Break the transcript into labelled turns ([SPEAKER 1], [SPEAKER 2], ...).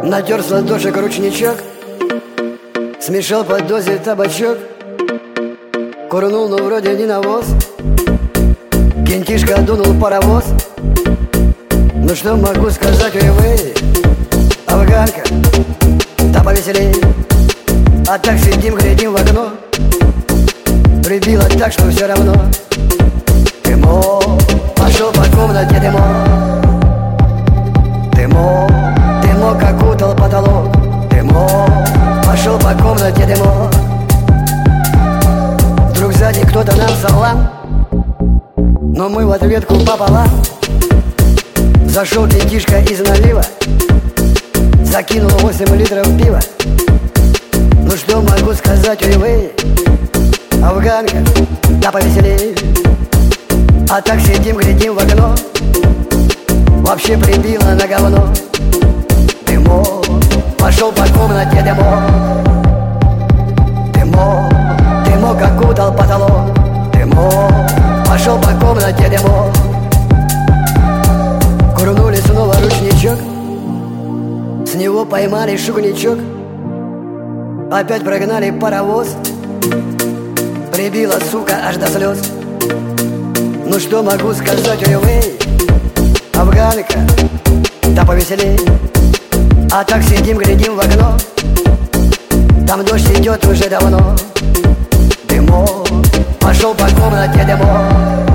[SPEAKER 1] Натер с ладошек ручничок, смешал под дозе табачок, курнул, но вроде не навоз. Кентишка дунул паровоз. Ну что могу сказать, ой вы, афганка, да повеселей. А так сидим, глядим в окно, прибило так, что все равно. Дымо, пошел по комнате дымо. Дымо, дымок окутал потолок. Дымо, пошел по комнате дымо. Вдруг сзади кто-то нам салам, но мы в ответку пополам. Зашел детишка из налива, закинул 8 литров пива. Ну что могу сказать, ой вы, афганка, да повеселей. А так сидим, глядим в окно, вообще прибило на говно. Дымо, пошел по комнате дымо. Дымо, дымок окутал потолок. Дымо, пошел по комнате дымо. Курнули снова ручничок, с него поймали шугничок. Опять прогнали паровоз, прибила, сука, аж до слез. Ну что могу сказать, ой вы, афганка, да повеселей. А так сидим, глядим в окно, там дождь идет уже давно. Дымо, пошел по комнате дымо.